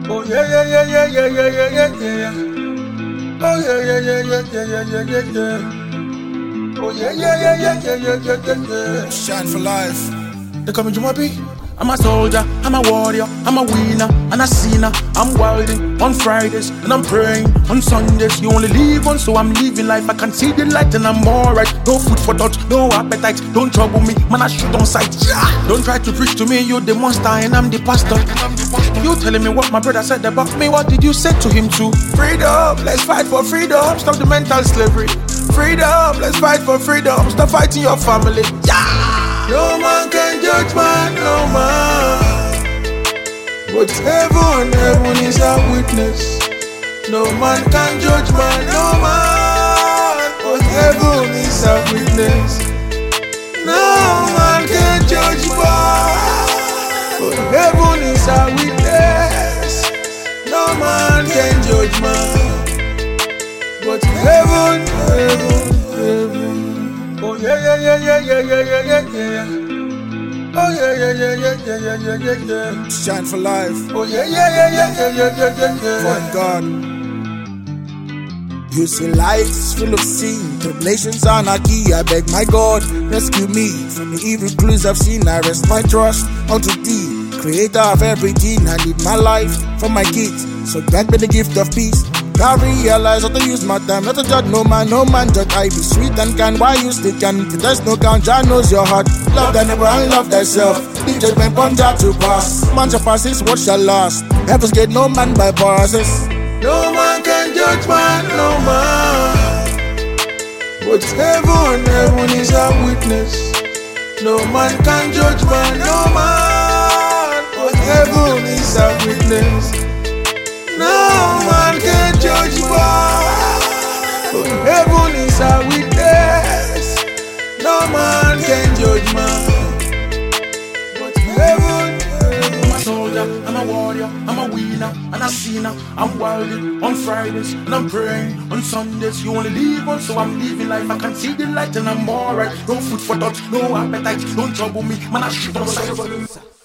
Oh yeah, yeah, yeah, yeah, yeah, yeah, yeah, yeah, yeah. Oh yeah, yeah, yeah, yeah, yeah, yeah, yeah, yeah, yeah. Oh yeah, yeah, yeah, yeah, yeah, yeah, yeah, yeah, yeah. Shine for life. They coming to my beat. I'm a soldier, I'm a warrior, I'm a winner, and a sinner. I'm wilding on Fridays, and I'm praying on Sundays. You only live once, so I'm living life. I can see the light, and I'm alright. No food for thought, no appetite. Don't trouble me, man, I shoot on sight. Yeah. Don't try to preach to me, you're the monster, and I'm the pastor. You telling me what my brother said about me, what did you say to him too? Freedom, let's fight for freedom, stop the mental slavery. Freedom, let's fight for freedom, stop fighting your family. Yeah. No man can judge man, no man. But heaven is a witness. No man can judge man, no man. But heaven is a witness. No man can judge man. But heaven is a witness. No man can judge man. But heaven. Oh yeah, yeah, yeah, yeah, yeah, yeah, yeah, yeah, yeah. Oh yeah, yeah, yeah, yeah, yeah, yeah, yeah, yeah, yeah. Shine for life. Oh yeah, yeah, yeah, yeah, yeah, yeah, yeah, yeah, yeah. One God. You see life's full of sin, tribulations, anarchy. I beg my God, rescue me from the evil clues I've seen. I rest my trust unto Thee, Creator of everything. I need my life for my kids, so grant me the gift of peace. I realize how to use my time, not to judge no man judge. I be sweet and kind, why you still can? If there's no count, Jah knows your heart. Love thy neighbor and love thyself. The judgment upon Jah to pass. Man shall pass, his word shall last. Heaven's gate, no man bypasses. No man can judge man, no man. But heaven is a witness. No man can judge man, no man. But heaven is a witness. No man can judge man. But heaven is a witness. No man can judge man. But heaven. I'm a soldier, I'm a warrior, I'm a winner, and a sinner. I'm wilding on Fridays, and I'm praying on Sundays. You only live once, so I'm living life. I can see the light, and I'm alright. No food for thought, no appetite. Don't trouble me, man, I shoot on sight.